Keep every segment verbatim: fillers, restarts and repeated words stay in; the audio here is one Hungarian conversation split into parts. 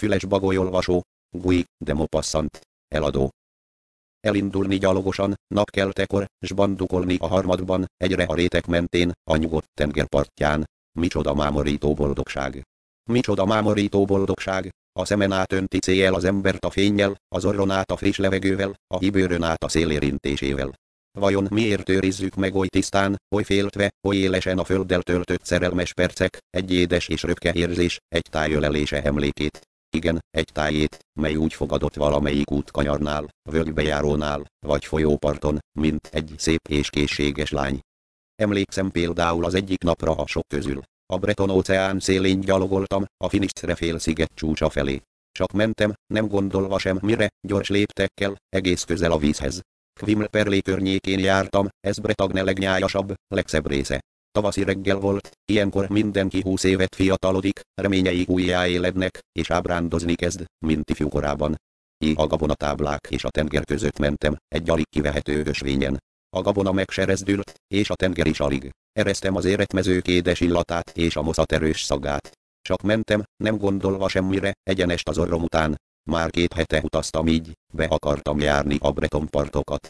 füles bagolyolvasó, Gui, de Maupassant, eladó. Elindulni gyalogosan, napkeltekor, s bandukolni a harmadban, egyre a rétek mentén, a nyugodt tenger partján. Micsoda mámorító boldogság! Micsoda mámorító boldogság! A szemen át önti cél az embert a fénnyel, az orron át a friss levegővel, a híbőrön át a szél érintésével. Vajon miért őrizzük meg oly tisztán, oly féltve, oly élesen a földdel töltött szerelmes percek, egy édes és röpke érzés, egy tájölelése emlékét? Igen, egy tájét, mely úgy fogadott valamelyik útkanyarnál, völgybejárónál, vagy folyóparton, mint egy szép és készséges lány. Emlékszem például az egyik napra a sok közül. A Breton óceán szélén gyalogoltam, a Finisterre félsziget csúcsa felé. Csak mentem, nem gondolva sem mire, gyors léptekkel, egész közel a vízhez. Quimperlé környékén jártam, ez Bretagne legnyájasabb, legszebb része. Tavaszi reggel volt, ilyenkor mindenki húsz évet fiatalodik, reményei újjáélednek, és ábrándozni kezd, mint ifjú korában. Így a gabonatáblák és a tenger között mentem, egy alig kivehető ösvényen. A gabona megserezdült, és a tenger is alig. Ereztem az éretmezők édes illatát és a moszat erős szagát. Csak mentem, nem gondolva semmire, egyenest az orrom után. Már két hete utaztam így, be akartam járni a breton partokat.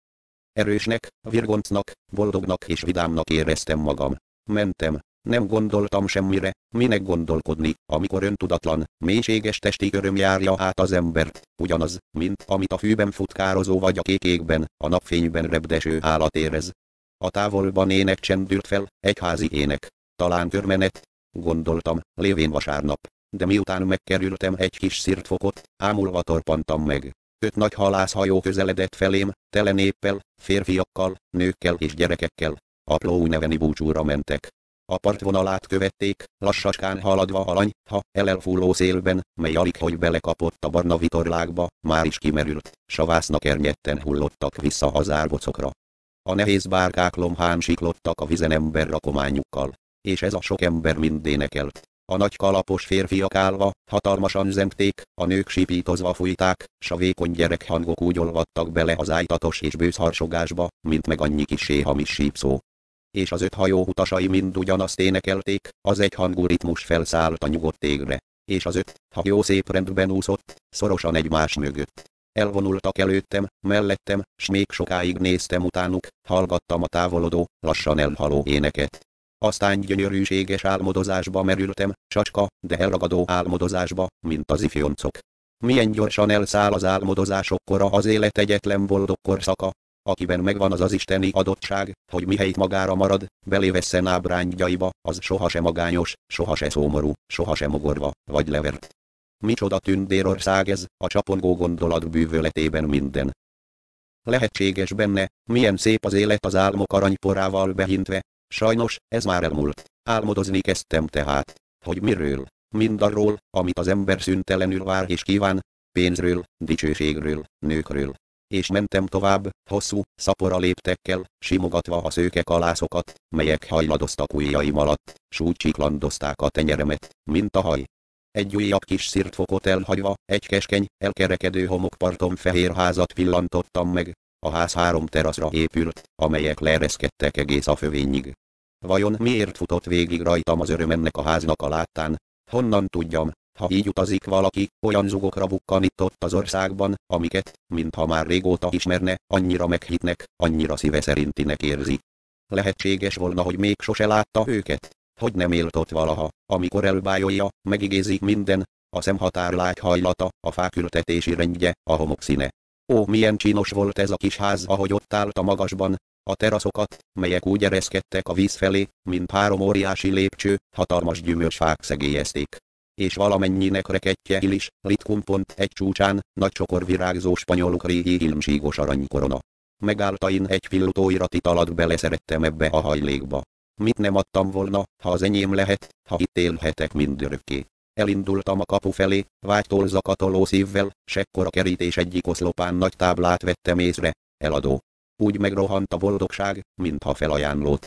Erősnek, virgoncnak, boldognak és vidámnak éreztem magam. Mentem, nem gondoltam semmire, minek gondolkodni, amikor öntudatlan, mélységes testi öröm járja át az embert, ugyanaz, mint amit a fűben futkározó vagy a kék égben, a napfényben repdeső állat érez. A távolban ének csendült fel, egyházi ének, talán körmenet, gondoltam, lévén vasárnap, de miután megkerültem egy kis szirtfokot, ámulva torpantam meg. Öt nagy halászhajó közeledett felém, tele néppel, férfiakkal, nőkkel és gyerekekkel. Apró új neveni búcsúra mentek. A partvonalát követték, lassacskán haladva a lany, ha elelfúló szélben, mely alig hogy belekapott a barna vitorlákba, már is kimerült, savásznak ernyetten hullottak vissza az árbocokra. A nehéz bárkák lomhán siklottak a vizen ember rakományukkal, és ez a sok ember mind énekelt. A nagy kalapos férfiak állva, hatalmasan zengték, a nők sípítozva fújták, s a vékony gyerekhangok úgy olvadtak bele az ájtatos és bősz harsogásba, mint meg annyi kissé hamis sípszó. És az öt hajó utasai mind ugyanazt énekelték, az egyhangú ritmus felszállt a nyugodt égre, és az öt hajó szép rendben úszott, szorosan egymás mögött. Elvonultak előttem, mellettem, s még sokáig néztem utánuk, hallgattam a távolodó, lassan elhaló éneket. Aztán gyönyörűséges álmodozásba merültem, sacska, de elragadó álmodozásba, mint az ifjoncok. Milyen gyorsan elszáll az álmodozások kora az élet egyetlen boldog korszaka, akiben megvan az az isteni adottság, hogy mihelyt magára marad, belévesszen ábránygyaiba, az sohasem magányos, sohasem szomorú, sohasem mogorva, vagy levert. Micsoda tündérország ez, a csapongó gondolat bűvöletében minden. Lehetséges benne, milyen szép az élet az álmok aranyporával behintve. Sajnos, ez már elmúlt. Álmodozni kezdtem tehát, hogy miről, mindarról, amit az ember szüntelenül vár és kíván, pénzről, dicsőségről, nőkről. És mentem tovább, hosszú, szapora léptekkel, simogatva a szőke kalászokat, melyek hajladoztak ujjaim alatt, s úgy csiklandozták a tenyeremet, mint a haj. Egy újabb kis szirtfokot elhagyva, egy keskeny, elkerekedő homokparton fehér házat pillantottam meg. A ház három teraszra épült, amelyek leereszkedtek egész a fövényig. Vajon miért futott végig rajtam az öröm ennek a háznak a láttán? Honnan tudjam, ha így utazik valaki, olyan zugokra bukkan itt ott az országban, amiket, mintha már régóta ismerne, annyira meghitnek, annyira szíve szerintinek érzi. Lehetséges volna, hogy még sose látta őket, hogy nem élt ott valaha, amikor elbájolja, megigézik minden, a szemhatárlágy hajlata, a fák ültetési rendje, a homok színe. Ó, milyen csinos volt ez a kis ház, ahogy ott állt a magasban, a teraszokat, melyek úgy ereszkedtek a víz felé, mint három óriási lépcső, hatalmas gyümölcsfák szegélyezték. És valamennyinek rekettje is, litkumpont egy csúcsán, nagy csokor virágzó spanyoluk régi ilmsígos aranykorona. Megáltain egy pillutóirat alatt beleszerettem ebbe a hajlékba. Mit nem adtam volna, ha az enyém lehet, ha itt élhetek mindörökké. Elindultam a kapu felé, vágytól zakatoló szívvel, s ekkor a kerítés egyik oszlopán nagy táblát vettem észre, eladó. Úgy megrohant a boldogság, mintha felajánlott.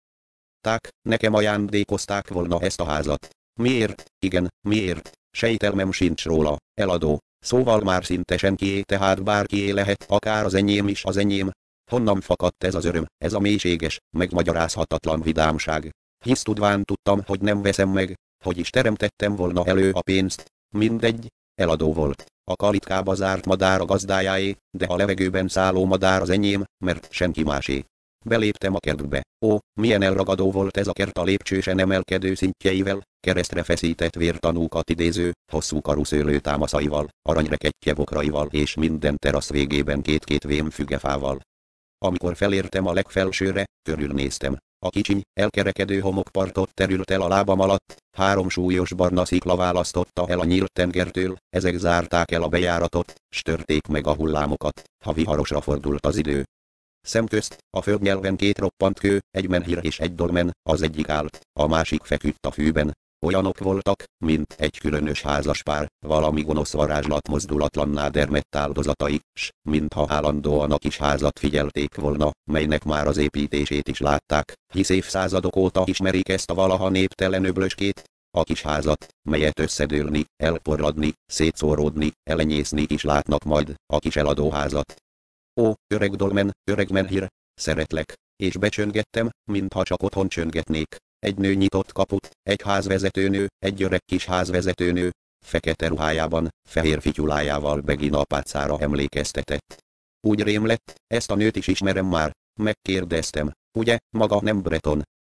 Ták, nekem ajándékozták volna ezt a házat. Miért? Igen, miért? Sejtelmem sincs róla, eladó. Szóval már szinte senkié, tehát bárkié lehet, akár az enyém is az enyém. Honnan fakadt ez az öröm, ez a mélységes, megmagyarázhatatlan vidámság? Hisz tudván tudtam, hogy nem veszem meg, hogy is teremtettem volna elő a pénzt. mindegy, eladó volt. A kalitkába zárt madár a gazdájáé, de a levegőben szálló madár az enyém, mert senki másé. Beléptem a kertbe. Ó, milyen elragadó volt ez a kert a lépcsősen emelkedő szintjeivel, keresztre feszített vértanúkat idéző, hosszú karú szőlőtámaszaival, aranyrekettye bokraival és minden terasz végében két-két vém fügefával. Amikor felértem a legfelsőre, körülnéztem. A kicsiny, elkerekedő homokpartot terült el a lábam alatt, három súlyos barna szikla választotta el a nyílt tengertől, ezek zárták el a bejáratot, s törték meg a hullámokat, ha viharosra fordult az idő. Szemközt, a földnyelven két roppant kő, egy menhir és egy dolmen, az egyik állt, a másik feküdt a fűben. Olyanok voltak, mint egy különös házaspár, valami gonosz varázslat mozdulatlanná dermedt áldozatai, s mintha állandóan a kis házat figyelték volna, melynek már az építését is látták, hisz évszázadok óta ismerik ezt a valaha néptelen öblöskét, a kis házat, melyet összedőlni, elporladni, szétszóródni, elenyészni is látnak majd, a kis eladóházat. Ó, öreg dolmen, öreg menhir, szeretlek, és becsöngettem, mintha csak otthon csöngetnék. Egy nő nyitott kaput, egy házvezetőnő, egy öreg kis házvezetőnő, fekete ruhájában, fehér fityulájával Begina apácára emlékeztetett. Úgy rém lett, ezt a nőt is ismerem már, megkérdeztem, ugye, maga nem breton?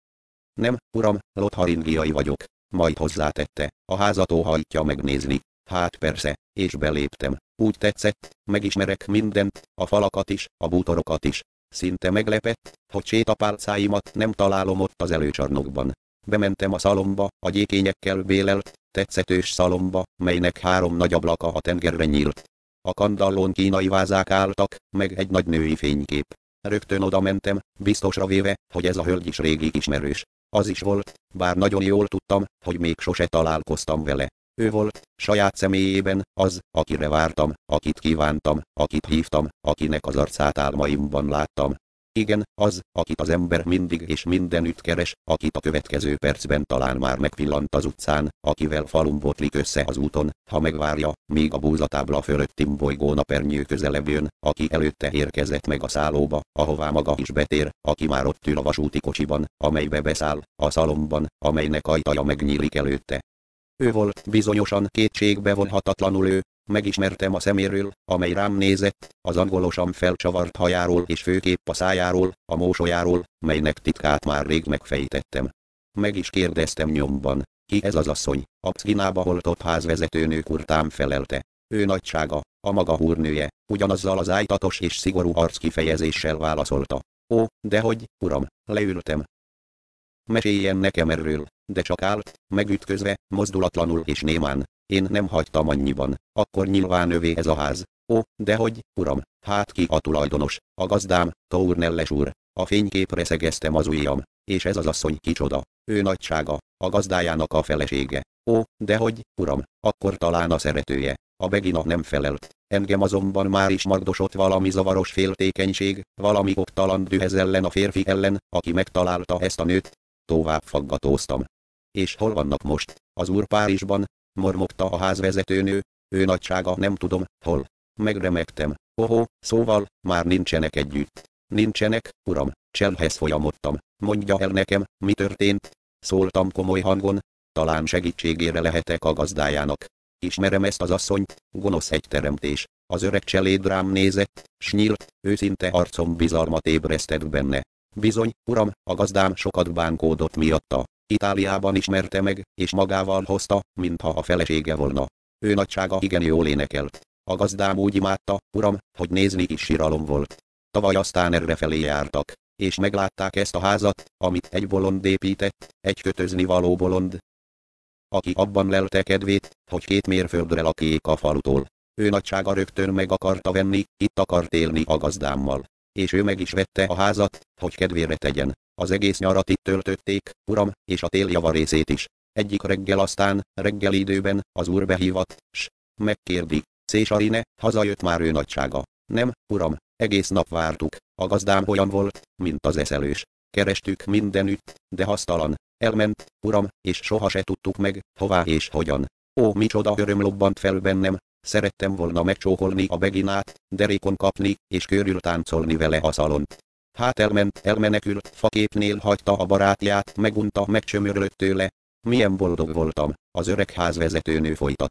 Nem, uram, lotharingiai vagyok, majd hozzátette, a házat óhajtja megnézni. Hát persze, és beléptem. Úgy tetszett, megismerek mindent, a falakat is, a bútorokat is. Szinte meglepett, hogy sétapálcáimat nem találom ott az előcsarnokban. Bementem a szalomba, a gyékényekkel bélelt, tetszetős szalomba, melynek három nagy ablaka a tengerre nyílt. A kandallón kínai vázák álltak, meg egy nagy női fénykép. Rögtön oda mentem, biztosra véve, hogy ez a hölgy is régi ismerős. Az is volt, bár nagyon jól tudtam, hogy még sose találkoztam vele. Ő volt, saját személyében, az, akire vártam, akit kívántam, akit hívtam, akinek az arcát álmaimban láttam. Igen, az, akit az ember mindig és mindenütt keres, akit a következő percben talán már megpillant az utcán, akivel falun botlik össze az úton, ha megvárja, míg a búzatábla fölöttim bolygó napernyő közelebb jön, aki előtte érkezett meg a szállóba, ahová maga is betér, aki már ott ül a vasúti kocsiban, amelybe beszáll, a szalomban, amelynek ajtaja megnyílik előtte. Ő volt, bizonyosan kétségbe vonhatatlanul ő, megismertem a szeméről, amely rám nézett, az angolosan felcsavart hajáról és főképp a szájáról, a mósolyáról, melynek titkát már rég megfejtettem. Meg is kérdeztem nyomban, ki ez az asszony, a Pszkinába holtott házvezetőnő kurtám felelte. Ő nagysága, a maga húrnője, ugyanazzal az ájtatos és szigorú arckifejezéssel válaszolta. Ó, dehogy, uram, leültem. Meséljen nekem erről, de csak állt, megütközve, mozdulatlanul és némán. Én nem hagytam annyiban, akkor nyilván övé ez a ház. Ó, dehogy, uram, hát ki a tulajdonos, a gazdám, Tournelles úr. A fényképre szegeztem az ujjam, és ez az asszony kicsoda, ő nagysága, a gazdájának a felesége. Ó, dehogy, uram, akkor talán a szeretője. A Begina nem felelt. Engem azonban már is magdosott valami zavaros féltékenység, valami oktalan dühez ellen a férfi ellen, aki megtalálta ezt a nőt. Tovább faggatóztam. És hol vannak most? Az úr Párizsban, mormogta a házvezetőnő, ő nagysága nem tudom, hol. Megremegtem. Ohó, szóval, már nincsenek együtt. Nincsenek, uram, cselhez folyamodtam. Mondja el nekem, mi történt? Szóltam komoly hangon, talán segítségére lehetek a gazdájának. Ismerem ezt az asszonyt, gonosz egy teremtés. Az öreg cseléd rám nézett, s nyílt, őszinte arcom bizalmat ébresztett benne. Bizony, uram, a gazdám sokat bánkódott miatta. Itáliában ismerte meg, és magával hozta, mintha a felesége volna. Ő nagysága igen jól énekelt. A gazdám úgy imádta, uram, hogy nézni is síralom volt. Tavaly aztán errefelé jártak, és meglátták ezt a házat, amit egy bolond épített, egy kötözni való bolond, aki abban lelte kedvét, hogy két mérföldre lakjék a falutól. Ő nagysága rögtön meg akarta venni, itt akart élni a gazdámmal. És ő meg is vette a házat, hogy kedvére tegyen. Az egész nyarat itt töltötték, uram, és a tél javarészét is. Egyik reggel aztán, reggeli időben, az úr behívat, s megkérdi, Césarine, hazajött már ő nagysága. Nem, uram, egész nap vártuk, a gazdám olyan volt, mint az eszelős. Kerestük mindenütt, de hasztalan. Elment, uram, és soha se tudtuk meg, hová és hogyan. Ó, micsoda öröm lobbant fel bennem, szerettem volna megcsókolni a Beginát, derékon kapni, és körül táncolni vele a szalont. Hát elment, elmenekült, faképnél hagyta a barátját, megunta, megcsömörlött tőle. Milyen boldog voltam, az öreg házvezetőnő folytatta.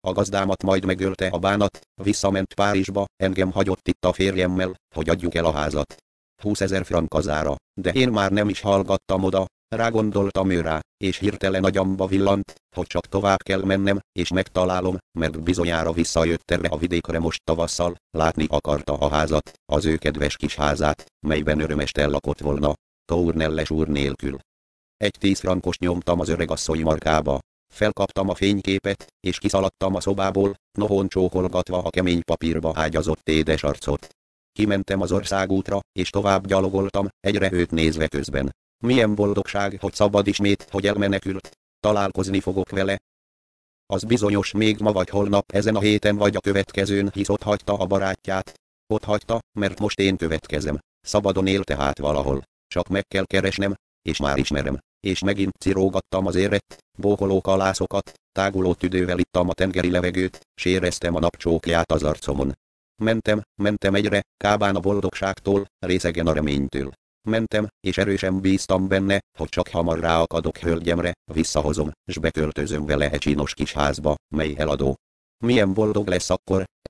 A gazdámat majd megölte a bánat, visszament Párizsba, engem hagyott itt a férjemmel, hogy adjuk el a házat. húszezer frank kazára, de én már nem is hallgattam oda, rágondoltam ő rá, és hirtelen agyamba villant, hogy csak tovább kell mennem, és megtalálom, mert bizonyára visszajött erre a vidékre most tavasszal, látni akarta a házat, az ő kedves kis házát, melyben örömest lakott volna, Tournelles úr nélkül. Egy tíz frankos nyomtam az öregasszony markába. Felkaptam a fényképet, és kiszaladtam a szobából, nohón csókolgatva a kemény papírba ágyazott édes arcot. Kimentem az országútra, és tovább gyalogoltam, egyre őt nézve közben. Milyen boldogság, hogy szabad ismét, hogy elmenekült. Találkozni fogok vele. Az bizonyos még ma vagy holnap, ezen a héten vagy a következőn, hisz ott hagyta a barátját. Ott hagyta, mert most én következem. Szabadon él tehát valahol. Csak meg kell keresnem, és már ismerem. És megint cirógattam az érett, bókoló kalászokat, táguló tüdővel ittam a tengeri levegőt, s éreztem a napcsókját az arcomon. Mentem, mentem egyre, kábán a boldogságtól, részegen a reménytől. Mentem, és erősen bíztam benne, hogy csak hamar ráakadok hölgyemre, visszahozom, s beköltözöm vele egy csinos kis házba, mely eladó. Milyen boldog lesz akkor,